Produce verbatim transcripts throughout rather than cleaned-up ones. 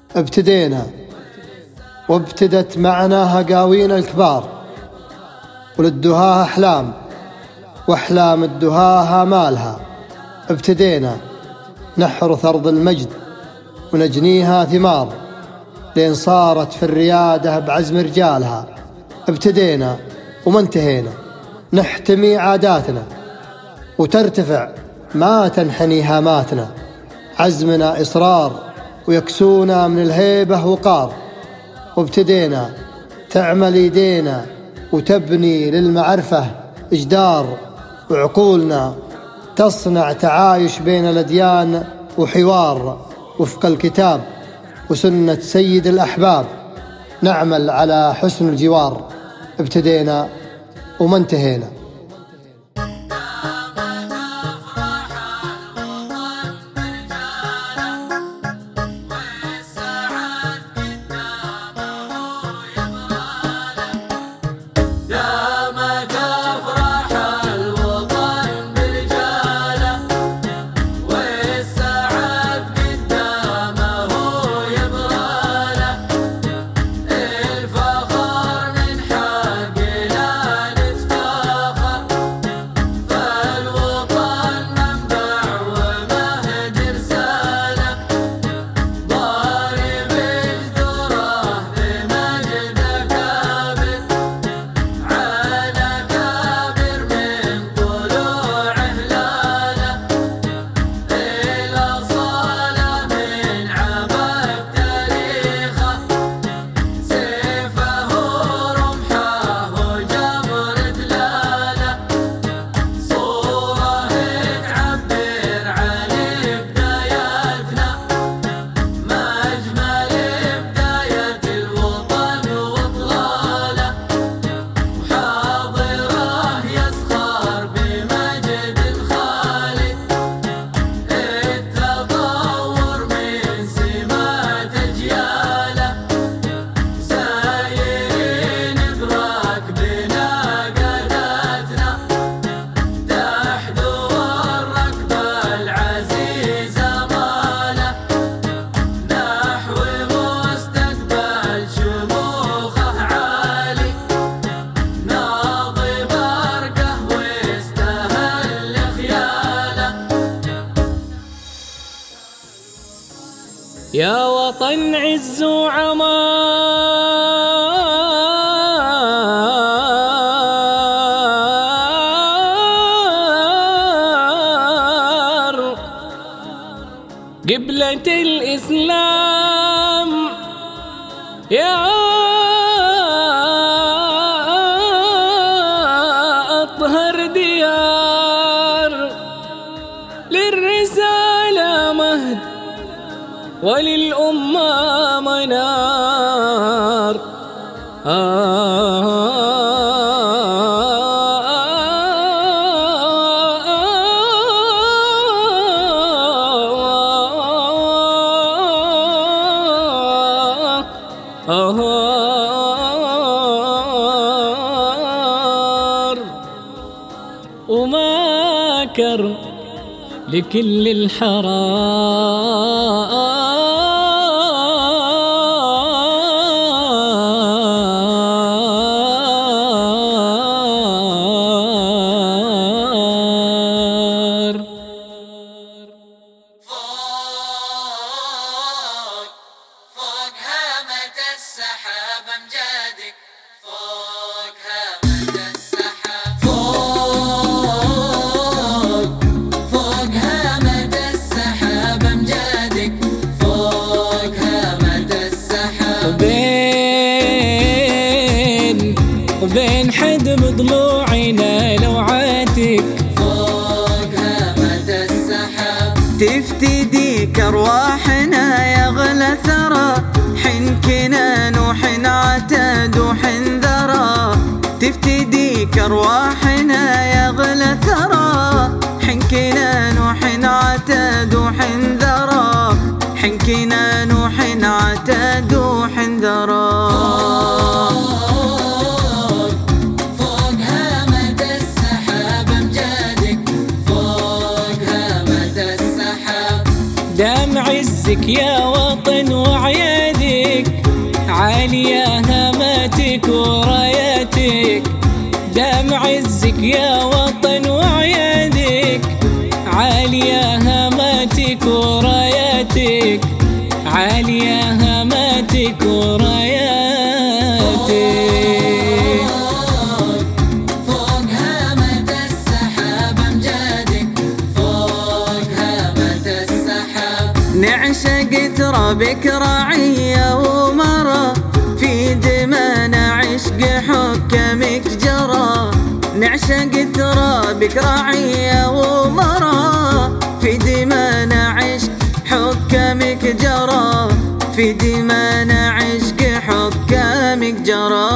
ابتدينا وابتدت معنا هقاوين الكبار، وللدهاة أحلام وأحلام الدهاة آمالها. ابتدينا نحرث أرض المجد ونجنيها ثمار، لين صارت في الريادة بعزم رجالها. ابتدينا وما انتهينا، نحتمي عاداتنا وترتفع ما تنحني هاماتنا. عزمنا إصرار ويكسونا من الهيبة وقار. وابتدينا تعمل يدينا وتبني للمعرفة إجدار، وعقولنا تصنع تعايش بين الأديان وحوار وفق الكتاب وسنة سيد الأحباب. نعمل على حسن الجوار. ابتدينا وما انتهينا. يا وطن عز وعمار، قبلة الإسلام يا أطهر ديار، للرسالة مهد وللأمة منار. آه وماكر لكل الحرام. السحاب امجادك فوق هامة السحاب، فوق فوق هامة السحاب امجادك فوق هامة السحاب. وبين وبين حدب ضلوعنا لوعاتك فوق هامة السحاب. تفتديك أرواحنا يغلى ثرى، حنكنا نوح عتاد وحنذرى. تفتديك أرواحنا يغلى ثرى، حنكنا نوح عتاد وحنذرى. حنكنا نوح عتاد وحنذرى. فوق هامة السحاب امجادك فوق هامة السحاب. دمع الزمان عزك يا وطن وعيادك، عالية هاماتك وراياتك. دام عزك يا وطن وعيادك، عالية هاماتك وراياتك، عالية هاماتك وراياتك. فوق هامة السحاب أمجادك، فوق هامة السحاب. نعشق ترابك رعية ومرى، في دمانا عشق حكمك جرى. نعشق ترابك رعية ومرى، في دمانا عشق حكمك جرى، في دمانا عشق حكمك جرى.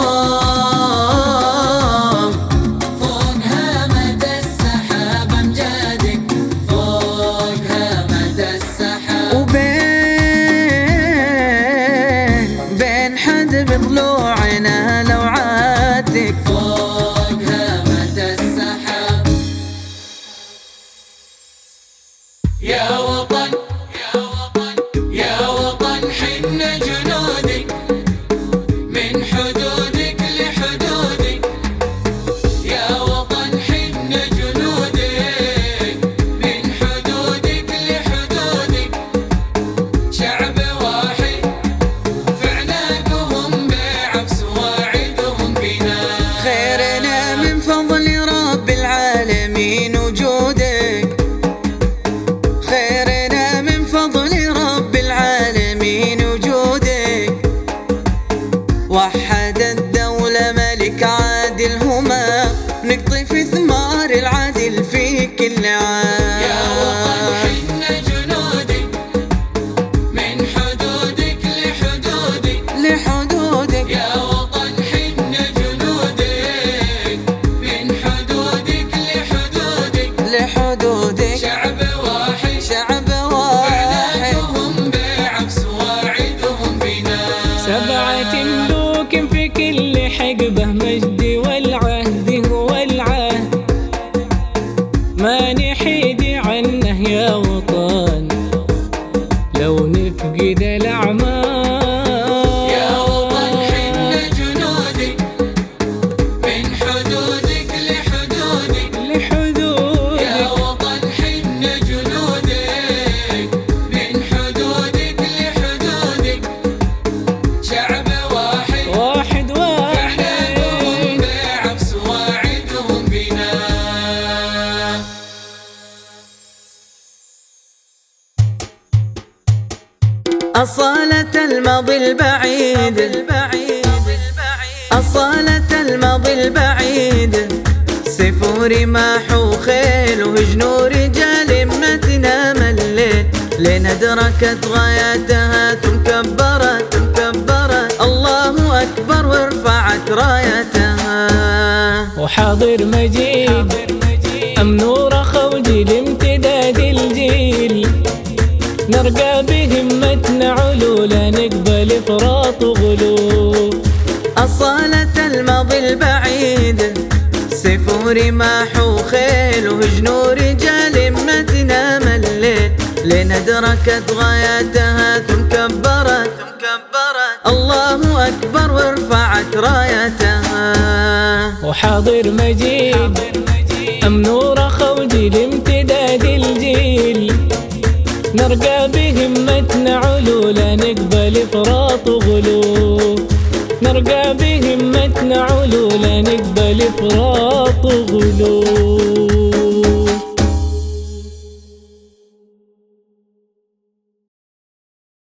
فوق هامة السحاب أمجادك، فوق هامة السحاب. وبين بين حدب ضلوعنا لوعاتك، فوق هامة السحاب. يا وطن يا وطن يا وطن حن جنودك، من حدودك لحدودك. يا وطن حن جنودك، من حدودك لحدودك. شعب واحد فعناقهم بعبس واعدهم بنا. خيرنا من فضل رب العالمين وجودك، خيرنا من فضل رب العالمين وجودك. وحد الدولة ملك عادل هما، نقطف ثمار العدل في كل عام. يا وطن حن جنودك، من حدودك لحدودك. لحدودك يا وطن حن جنودك، من حدودك لحدودك. لحدودك شعب واحد شعب واحد، فعناقهم بعبس واعدهم بنا. سبعة ملوك في كل حقبة، مجد والعهد هو العهد، ما نحيد عنه يا وطن لو نفقد الأعمال. يا وطن حن جنودك، من حدودك لحدودك. لحدودك يا وطن حن جنودك، من حدودك لحدودك. شعب واحد واحد فعناقهم واحد. بعبس واعدهم بنا. أصالة الماضي البعيد، أصالة الماضي البعيد. سيف ورماح وخيل وهجن رجال متنا من الليل، لين أدركت غايتها ثم كبرت كبرت الله أكبر ورفعت رايتها. وحاضر مجيد أمن ورخا وجيل امتداد الجيل، نرقى بهمتنا علولا نقبل إفراط وغلو. أصالة الماضي البعيد، سيف ورماح وخيل وهجن رجال متنا من الليل، لين أدركت غايتها ثم كبرت الله أكبر ورفعت رايتها. وحاضر مجيد أمن ورخا وجيل امتداد الجيل، نرقى بهمتنا علولا نقبل إفراط وغلو، نرقى بهمتنا علولا نقبل إفراط